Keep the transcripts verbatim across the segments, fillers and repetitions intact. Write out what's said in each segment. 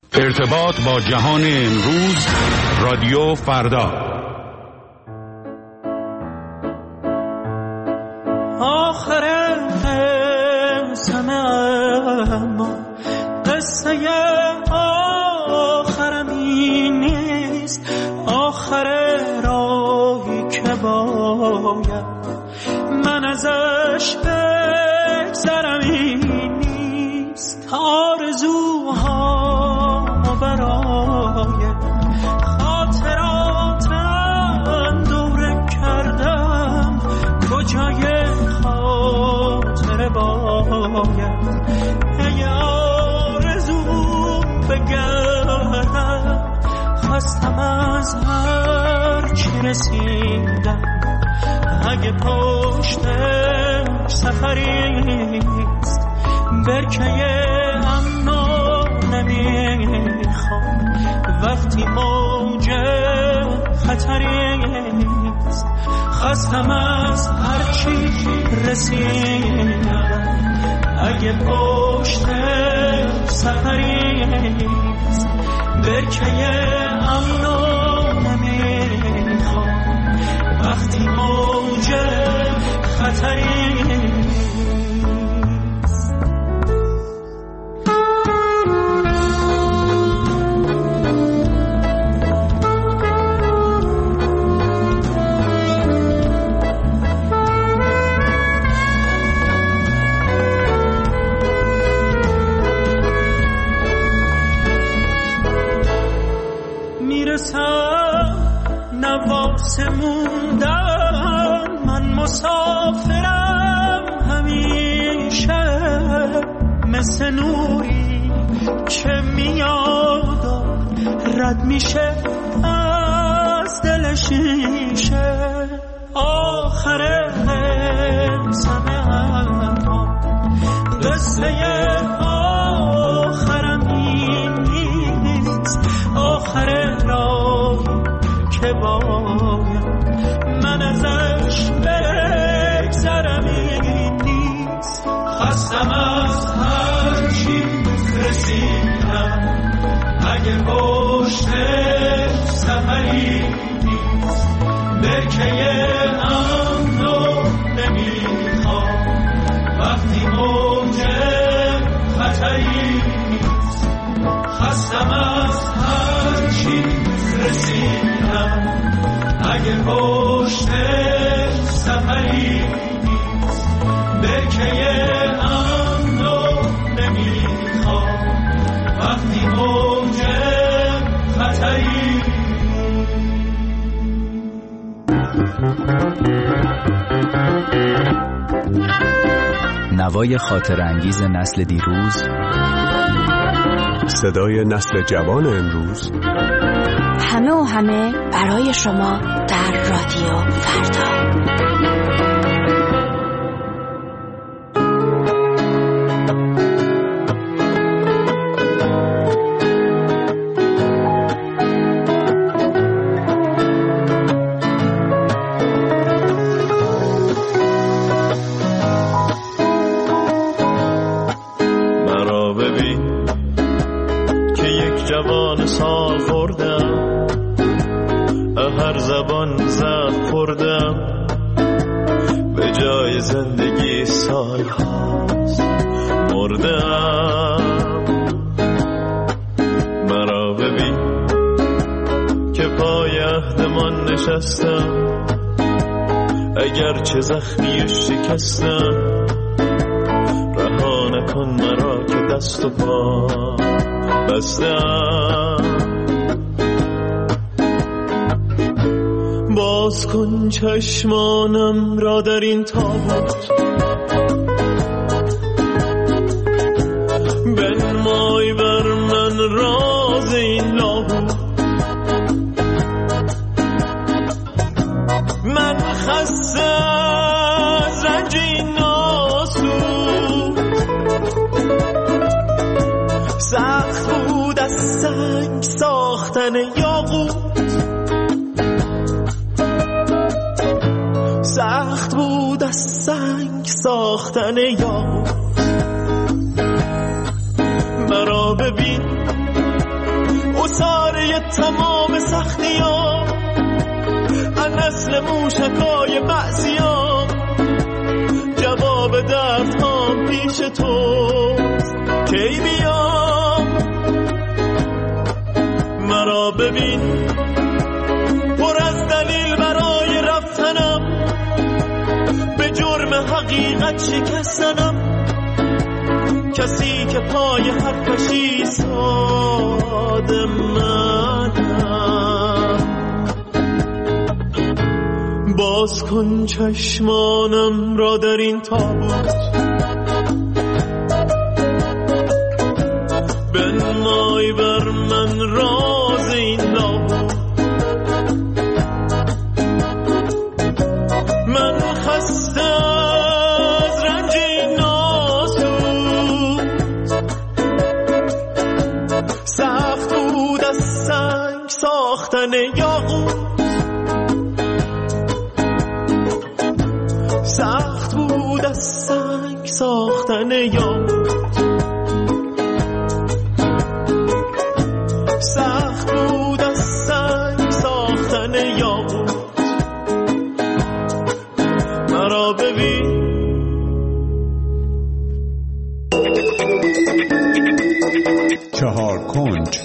ارتباط با جهان امروز، رادیو فردا. آخر سمه اما قصه آخرم این نیست، آخر راهی که باید من ازش بگذرم این نیست. آرزوها برای خاطراتم دوره کردم، کجای خاطر باید ای آرزو بگردم. خستم از هر چی رسیدم، اگه پشت سفریست برکه امنو نمیخوام. وقتی موج خطریست خستم از هر چی رسیدم، اگه پشت سفریست برکه امنو نمیخوام. وقتی موج خطریست نواسه موندن، من مسافرم همیشه، مثل نوری که میاد رد میشه از دل شیشه. آخر سمه اما قصه آخرم این نیست، آخر راه که باید من ازش بگذرم این نیست. خستم از هر چی رسیدم، اگه پشت سفری نیست برکه امنو نمیخوام. وقتی موج خطری نیست خستم از هر چی رسیدم، اگه پشت سفری نیست برکه امنو نمیخوام. وقتی موج خطری نوای خاطر انگیز نسل دیروز، صدای نسل جوان امروز، همه و همه برای شما در رادیو فردا. مرا ببین که یک جوان سال خوردم، هر زبان زخم خوردم، به جای زندگی سال هاست مردم. مرا ببین که پای عهدمان نشستم، اگر چه زخمی و شکستم، رها نکن مرا که دست و پا بستم. باز کن چشمانم را در این تابوت، بنمای بر من راز این لاهوت. من خسته از رنج این ناسود، سخت بود از سنگ ساختن یاقوت، سخت بود از سنگ ساختن یاقوت. مرا ببین تمام سختیام، از نسل موشکای بعضیام. جواب دردهام پیش تو کی بیام؟ مرا ببین پر از دلیل برای رفتنم، به جرم حقیقت شکستنم. کسی که پای حرفشی ساده منم. باز کن چشمانم را در این تابوت، بنمای بر من راز این لابوت. من خسته از رنج این ناسوت، سخت بود از سنگ ساختن یاقوت. سخت بود از سنگ ساختن یاقوت. سخت بود از سنگ ساختن یاقوت. مرا ببین. چهار کنج.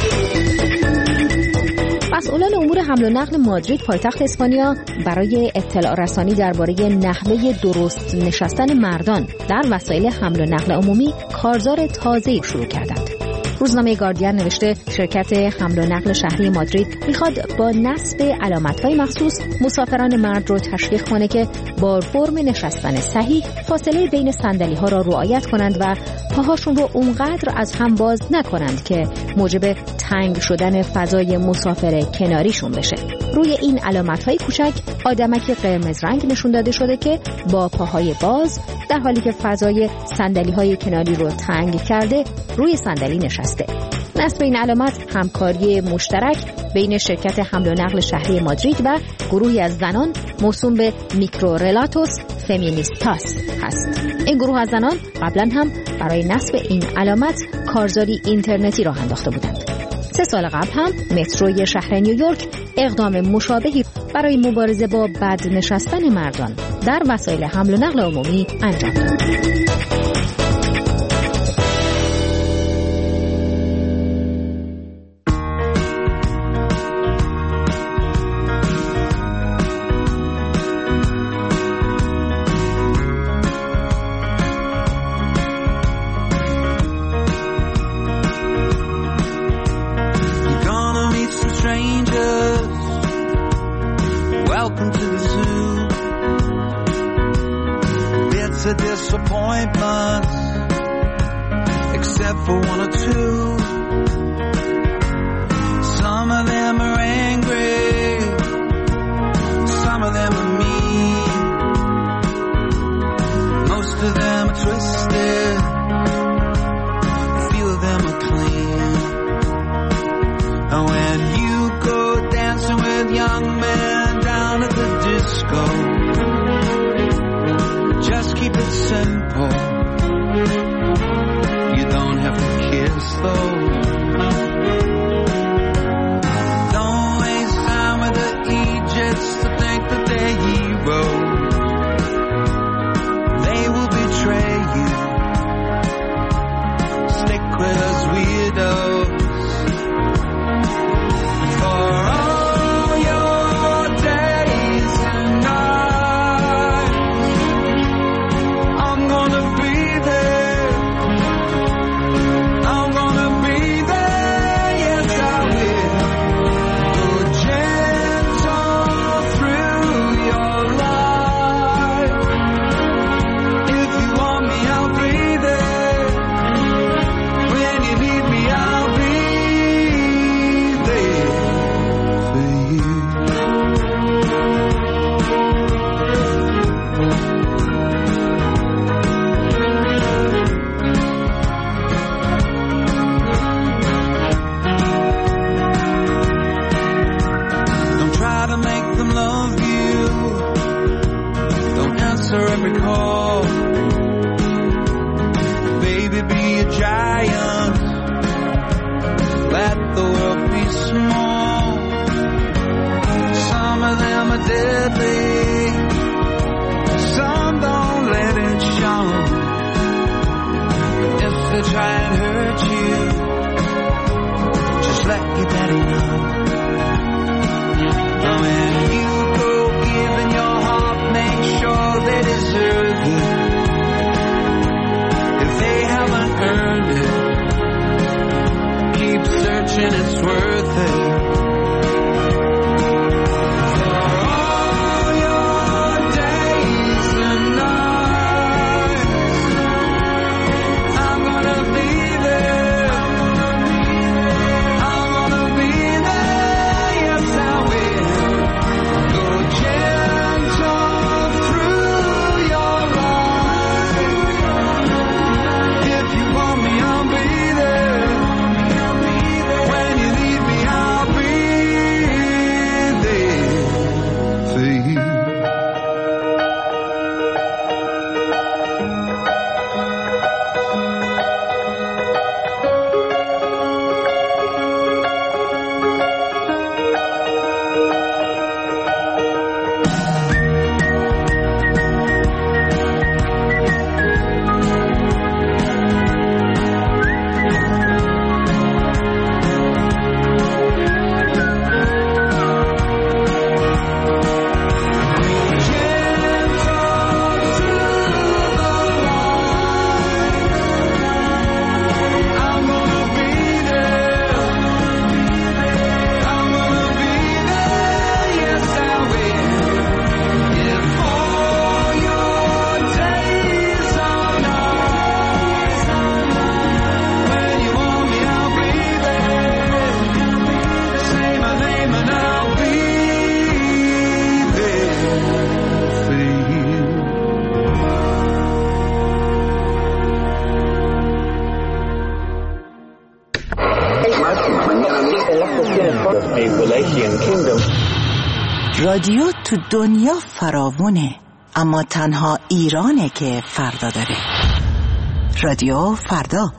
مسئولان امور حمل و نقل مادرید پایتخت اسپانیا برای اطلاع رسانی درباره نحوه درست نشستن مردان در وسایل حمل و نقل عمومی کارزار تازه‌ای شروع کردند. روزنامه گاردین نوشته شرکت حمل و نقل شهری مادرید میخواد با نصب علامت‌های مخصوص مسافران مرد رو تشویق کنه که با فرم نشستن صحیح فاصله بین صندلی‌ها را رعایت کنند و پاهاشون رو اونقدر از هم باز نکنند که موجب تنگ شدن فضای مسافر کناریشون بشه. روی این علامت‌های کوچک آدمک قرمز رنگ نشون داده شده که با پاهای باز در حالی که فضای صندلی‌های کناری رو تنگ کرده روی صندلی نشسته. نصب این علامت همکاری مشترک بین شرکت حمل و نقل شهری مادرید و گروهی از زنان موسوم به میکرورلاتوس فمینیستاس هست. این گروه از زنان قبلا هم برای نصب این علامت کارزاری اینترنتی راه انداخته بودند. سه سال قبل هم متروی شهر نیویورک اقدام مشابهی برای مبارزه با بد نشستن مردان در وسایل حمل و نقل عمومی انجام داد. A disappointment, except for one or two. Some of them are angry, some of them are mean, most of them are twisted, a few of them are clean. And when you go dancing with young men down at the disco, just keep it simple. You don't have to kiss though. your daddy know. And when you go giving your heart, make sure they deserve it. If they haven't earned it, keep searching, it's worth it. رادیو تو دنیا فراوونه، اما تنها ایرانه که فردا داره. رادیو فردا.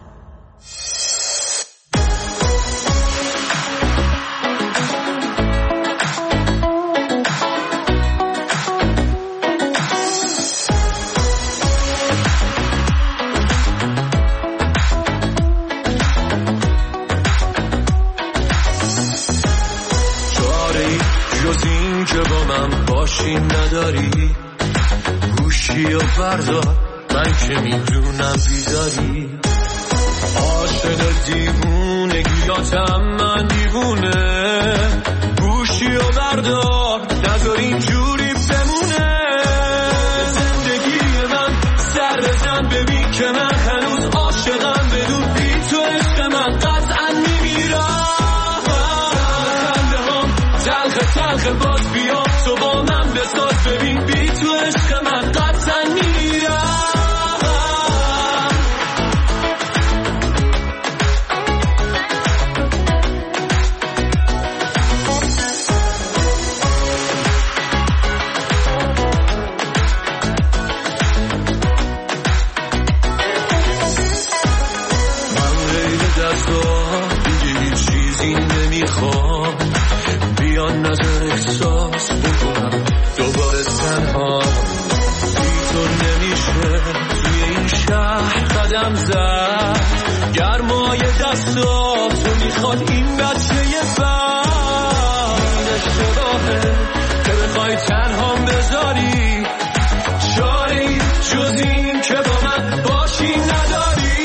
نداری گوشی و بردار، من که میدونم بیداری. عاشق دیوونگیاتم من دیوونه، گوشی و بردار نذار اینجوری بمونه. زندگی من سر بزن ببین که من هنوز عاشقم، بدون بی تو عشق من قطعا میمیرم. خنده هم تلخ تلخ باز بیا تو با من بساز، ببین بی تو عشق من قطعا میمیرم. من غیر دستا دیگه هیچ چیزی نمیخوام، بیان نظر احساس بکنم دوباره تنها. بی تو نمیشه توی این شهر قدم زد، گرمای دستاتو میخواد این بچه بد. اشتباهه که بخوای تنهام بذاری، چاری جز این که با من باشی نداری.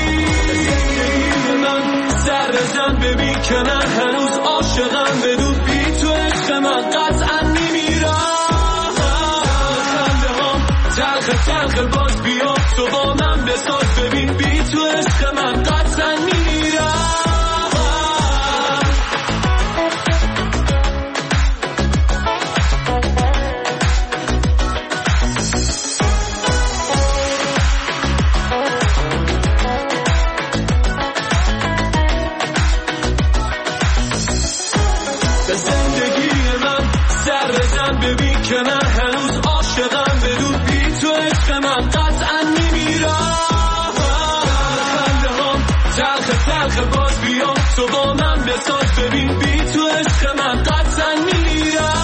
من سر بزن ببین که من هنوز عاشقم، بدون بی تو عشق من قطعا میمیرم. خنده هم تلخ تلخ باز بیا تو با من بساز، ببین بی تو عشق من قطعا میمیرم. به زندگی من سر بزن ببین که من هنوز عاشقم، بدون بی تو عشق من قطعا میمیرم. خنده هم تلخ تلخ باز بیا تو با من بساز، ببین بی تو عشق من قطعا میمیرم.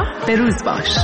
همراه به روز باش.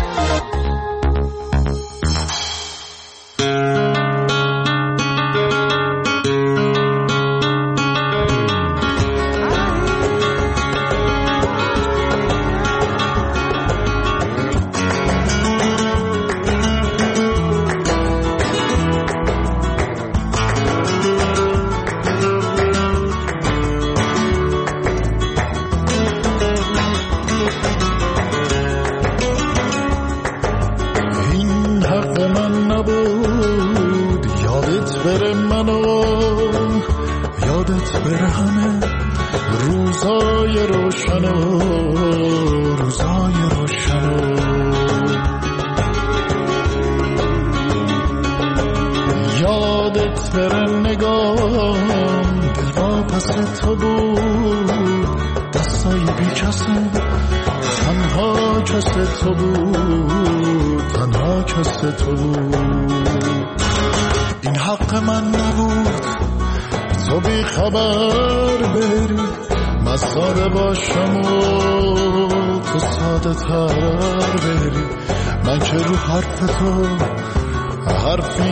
این حق من نبود تو بی خبر بری، من ساده باشم و تو ساده تر بری. من که رو حرف تو حرفی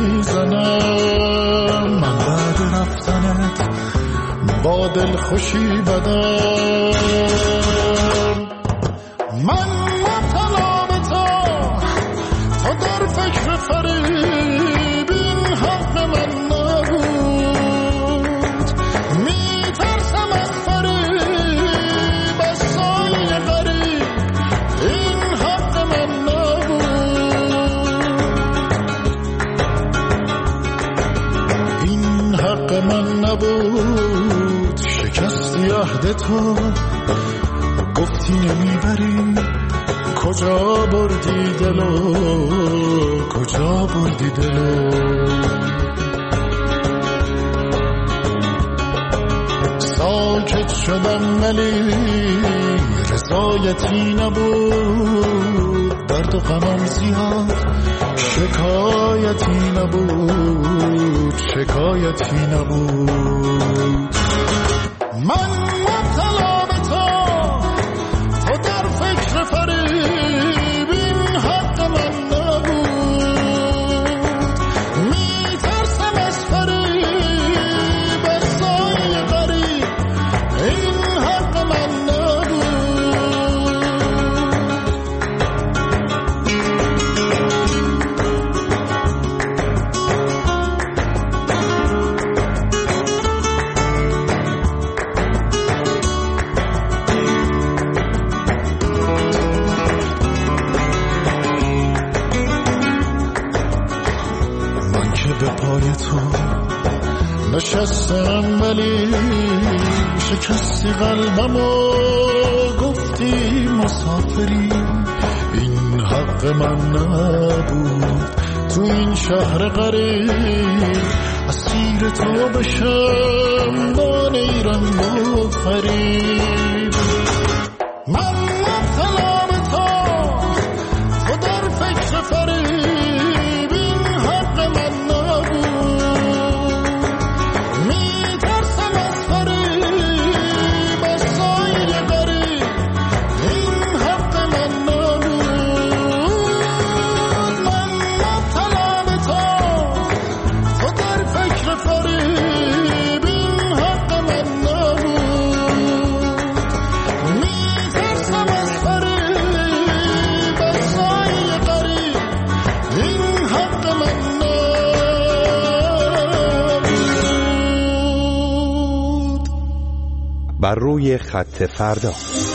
نمیزنم، من بعد رفتنت با دل خوشی بدم. من مبتلا به تو تو در فکر فریب، این حق من نبود. میترسم از فریب، از سایه غریب، این حق من نبود. این حق من نبود. شکستی عهد تو، گفتی نمیبری، کجا بردی دلو، کجا بردی دلو. ساکت شدم ولی رضایتی نبود، درد و غمم زیاد شکایتی نبود، شکایتی نبود. من مبتلا به تو تو در فکر فریب، این حق من نبود. میترسم از فریب، از سایه غریب، این حق من نبود. به پای تو نشستم ولی شکستی قلبم و گفتی مسافری، این حق من نبود. تو این شهر غریب اسیر تو بشم، نان ایران و فریب. من مبتلا به تو تو در فکر فریب، این حق من بر روی خط فردا.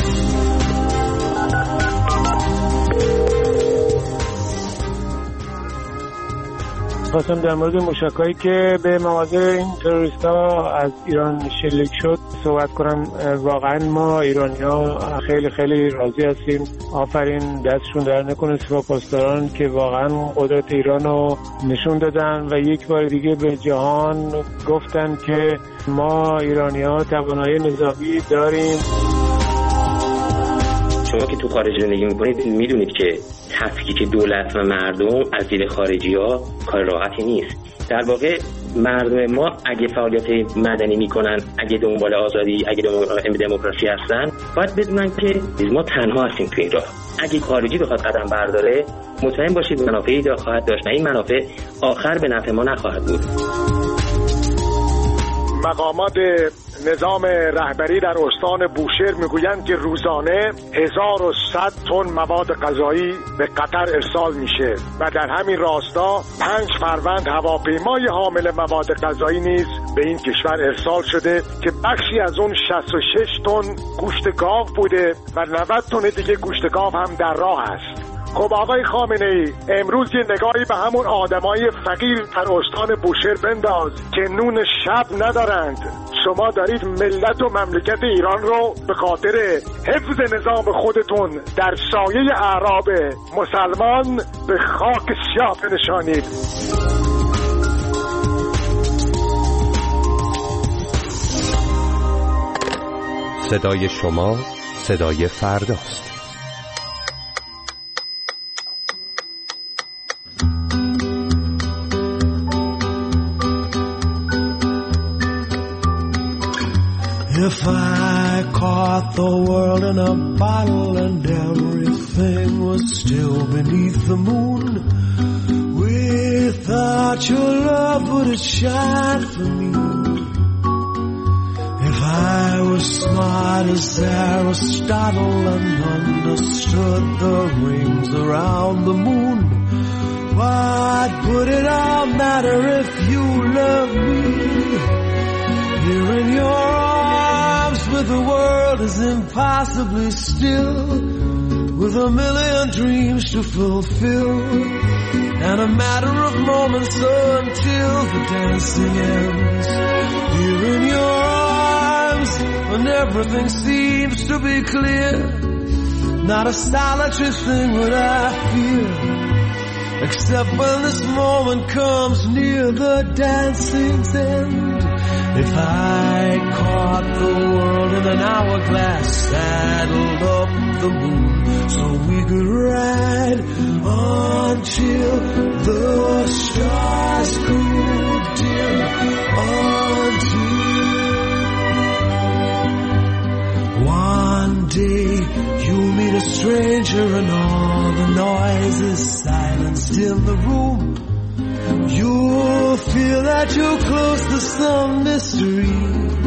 خواستم در مورد موشکایی که به مواضع این تروریست‌ها از ایران شلیک شد صحبت کنم. واقعا ما ایرانی‌ها خیلی خیلی راضی هستیم. آفرین، دستشون در نکنه سپاهپاسداران که واقعا قدرت ایران رو نشون دادن و یک بار دیگه به جهان گفتن که ما ایرانی‌ها توانایی نظامی داریم. شما که تو خارج زندگی میکنید میدونید که تفکیک دولت و مردم از دید خارجی ها کار راحتی نیست. در واقع مردم ما اگه فعالیت مدنی میکنن، اگه دنبال آزادی، اگه دنبال دموکراسی هستن، باید بدونن که ما تنها هستیم تو این راه. اگه خارجی بخواد قدم برداره، مطمئن باشید منافعی دا خواهد داشت، نه این منافع آخر به نفع ما نخواهد بود. مقامات نظام رهبری در استان بوشهر میگویند که روزانه هزار و صد تن مواد غذایی به قطر ارسال میشه و در همین راستا پنج فروند هواپیمای حامل مواد غذایی نیز به این کشور ارسال شده که بخشی از اون شصت و شش تن گوشت گاو بوده و نود تن دیگه گوشت گاو هم در راه است. خب آقای خامنه ای، امروز یه نگاهی به همون آدمای فقیر در استان بوشهر بنداز که نون شب ندارند. شما دارید ملت و مملکت ایران رو به خاطر حفظ نظام خودتون در سایه اعراب مسلمان به خاک سیاه بنشانید. صدای شما صدای فرداست. If I caught the world in a bottle and everything was still beneath the moon, without your love would it shine for me? If I was smart as Aristotle and understood the rings around the moon, what would it all matter if you loved me? Here in your arms with the world is impossibly still, with a million dreams to fulfill, and a matter of moments until the dancing ends. Here in your arms when everything seems to be clear, not a solitary thing would I fear, except when this moment comes near the dancing's end. If I caught the world in an hourglass, saddled up the moon so we could ride until the stars grew dim, until one day you'll meet a stranger and all the noise is silenced in the room. You'll feel that you're close to some mystery.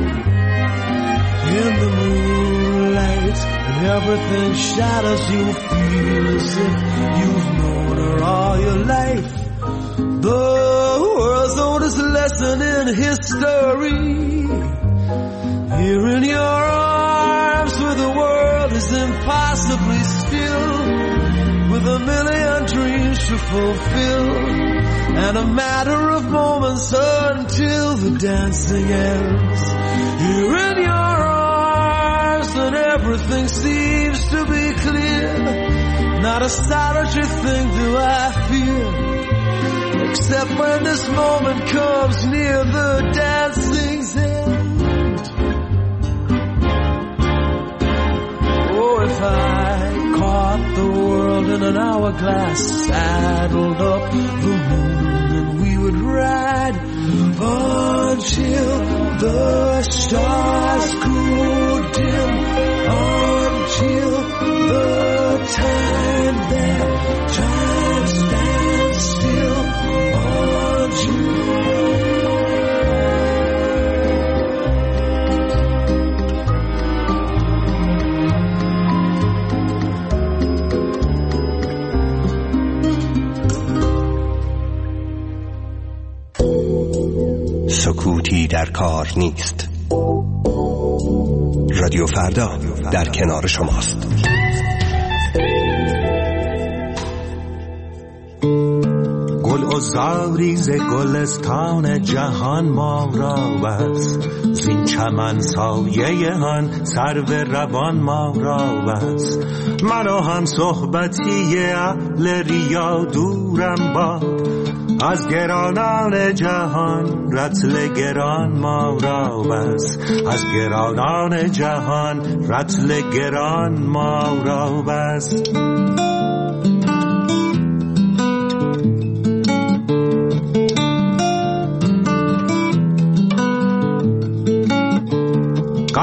In the moonlight, when everything shadows, you'll feel as if you've known her all your life. The world's oldest lesson in history. Here in your arms where the world is impossibly still, with a million dreams to fulfill, and a matter of moments until the dancing ends. Here in your arms when everything seems to be clear, not a solitary thing do I fear, except when this moment comes near the dancing's end. Oh, if I caught the world in an hourglass, saddled up the moon, and we would ride until the stars grew dim, until the time that time stands still, until سکوتی در کار نیست. رادیو فردا در کنار شماست. گل و زاریز گلستان جهان ما را بس، زین چمن سایه هن سرو روان ما را بس. منو هم صحبتی اهل ریا دورم باد، از گرانان جهان رطل گران ما را بس. از گرانان جهان رطل گران ما را بس.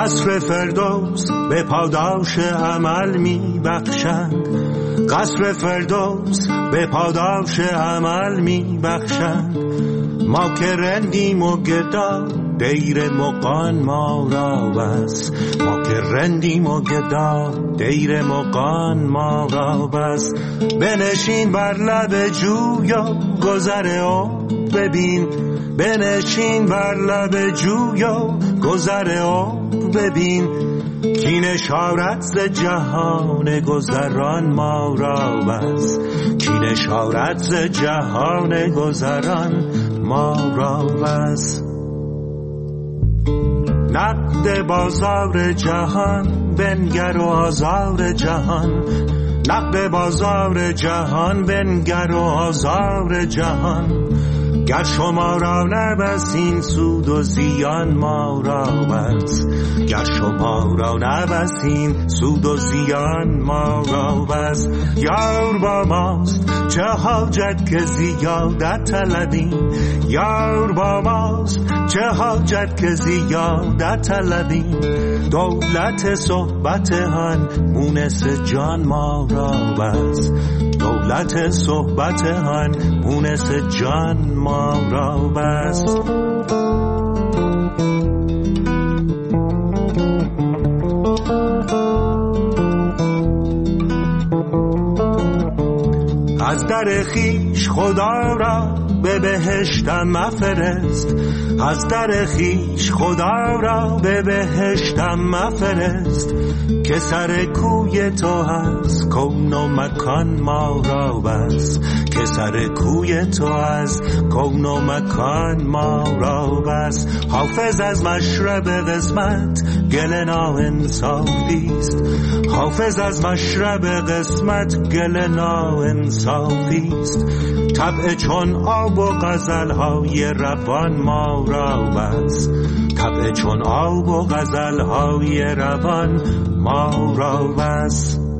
قصر فردوس به پاداش عمل می بخشند، قصر فردوس به پاداش عمل می بخشند. ما که رندیم و گدا دیر مقان ما را بس، ما که رندیم و گدا دیر مقان ما را بس. بنشین بر لب جویا گذر او ببین، بنشین بر لب جویا گذر او ببین. کین اشارت ز جهان گذران ما را بس، کین اشارت ز جهان گذران ما را بس. نقد بازار جهان بنگر و آزار جهان، نقد بازار جهان بنگر و آزار جهان. گر شما را نبسین سود و زیان ما را بس، گر شما را نبسین سود و زیان ما را بس. یار با ماست چه حاجت که زیادت طلبیم، یار با ماست چه حاجت که زیادت طلبیم. دولت صحبت هن مونس جان ما را بس، دولت صحبت هن مونس جان ما را بس. از در خیش خدا را به بهشتم مفرست، از در خیش خدا را به بهشتم مفرست. که سر کوی تو هست کون و مکان ما را بس، که سر کوی تو هست کون و مکان ما را بس. حافظ از مشرب قسمت گل ناانصافیست، حافظ از مشرب قسمت گل ناانصافیست. طبع چون آب و غزل‌های روان ما را بس، طبع چون آب و غزل‌های روان ما را بس.